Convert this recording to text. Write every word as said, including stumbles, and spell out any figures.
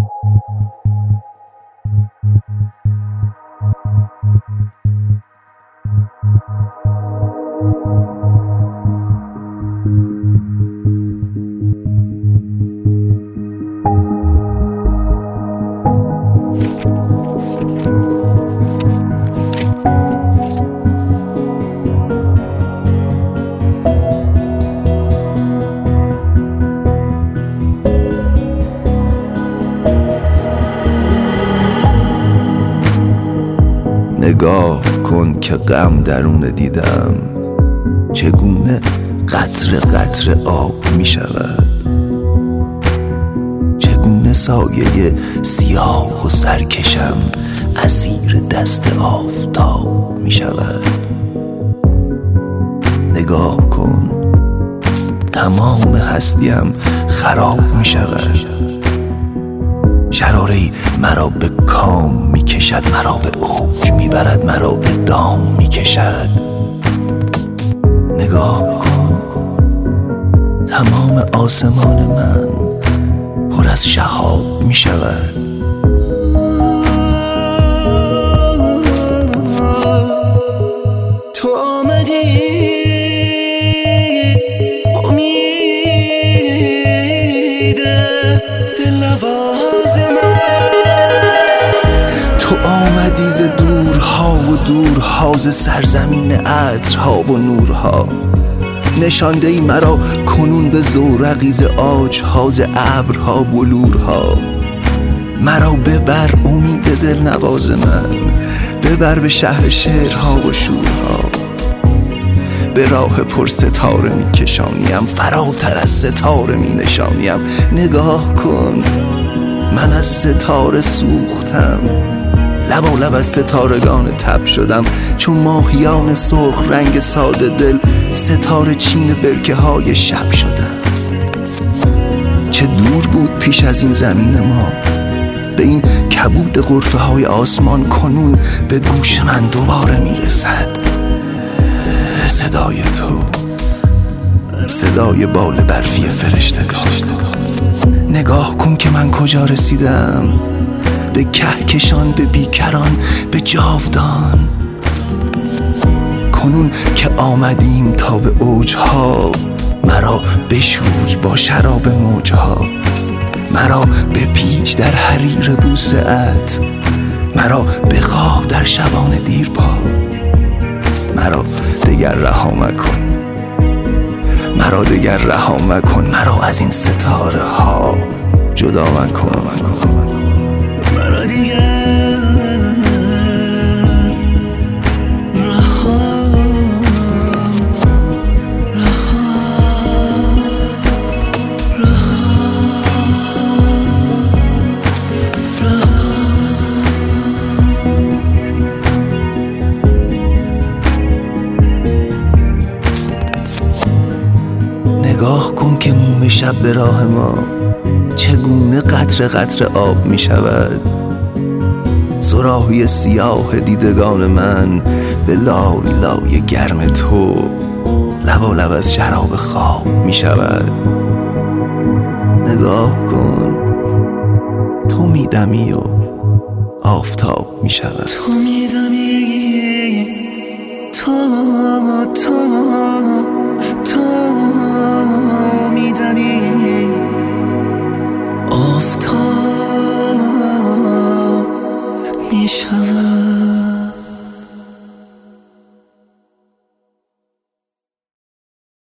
نگاه کن که غم درون دیدم، چگونه قطره قطره آب می شود، چگونه سایه سیاه و سرکشم اسیر دست آفتاب می شود. نگاه کن تمام هستیم خراب می شود، شراره‌ای مرا به کام می کشد، مرا به اوج می برد، مرا به دام می کشد. نگاه کن تمام آسمان من پر از شهاب می شود. تو آمدی امید دل نواز من، تو آمدی ز دورها و دورها، ز سرزمین عطرها و نورها، نشانده ای مرا کنون به زورقی ز عاجها، ز ابرها بلورها. مرا ببر امید دل نواز من، ببر به شهر شعرها و شورها. به راه پر ستاره می کشانیم، فراتر از ستاره می نشانیم. نگاه کن من از ستاره سوختم، لبالب از ستارگان تب شدم، چون ماهیان سرخ رنگ ساده دل ستاره چین برکه های شب شدم. چه دور بود پیش از این زمین ما، به این کبود غرفه های آسمان کنون به گوش من دوباره میرسد صدای تو، صدای بال برفی فرشتگان. نگاه کن که من کجا رسیدم، به کهکشان، به بیکران، به جاودان. کنون که آمدیم تا به اوجها، مرا بشوی با شراب موجها، مرا بپیچ در حریر بوسه ات، مرا بخواب در شبان دیرپا. مرا دگر رها مکن، مرا دگر رها مکن، مرا از این ستاره ها جدا مکن. مرا دیگر رها رها نگاه کن که موم شب به راه ما چگونه قطره قطره آب می شود. صراحی سیاه دیدگان من به لای لای گرم تو لبالب از شراب خواب می شود. نگاه کن تو می دمی و آفتاب می شود. تو می دمی، تو تو تو می دمی، آفتاب می شود.